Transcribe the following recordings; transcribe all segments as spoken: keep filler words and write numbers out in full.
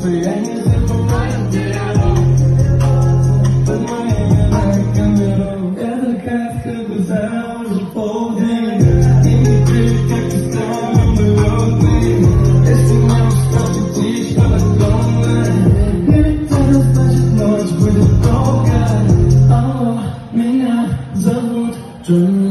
Просто я не забываю тебя. Под моими лайками это как бы за уже полдень. И не крик, как ты стал мелодный. Если мне устал идти, что огромное. Летаю, значит ночь будет долго. Алло, меня зовут Джонни.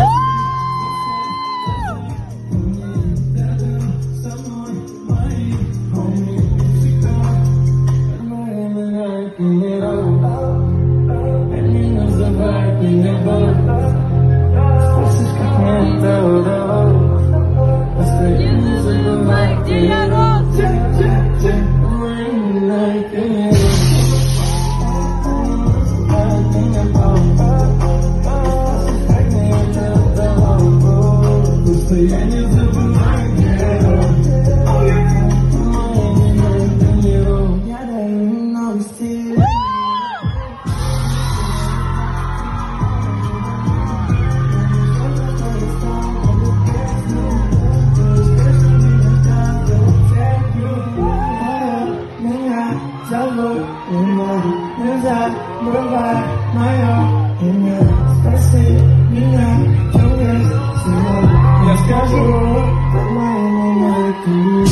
Не называй меня Бог. Спросишь, как мне это удалось. Просто я не забывай, где я рос. Просто я не забываю, где я рос. Я даю немного стиля. Зовут немного, нельзя забывай мое имя. Спроси меня, что есть сегодня. Я скажу, под моими лайками.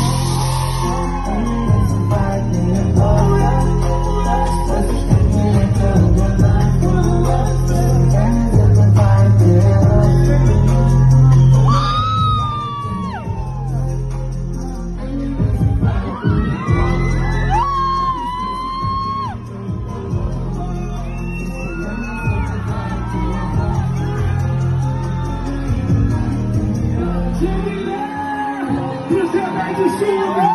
Не забывай меня, спросишь, как мне это удалось. Я не забывай тебя. Друзья, дайте силу!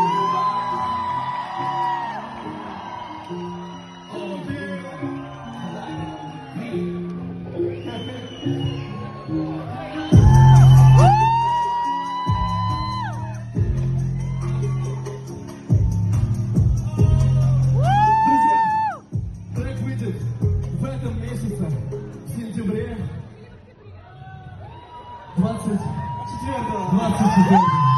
Друзья, трек выйдет в этом месяце, в сентябре двадцать четвёртого.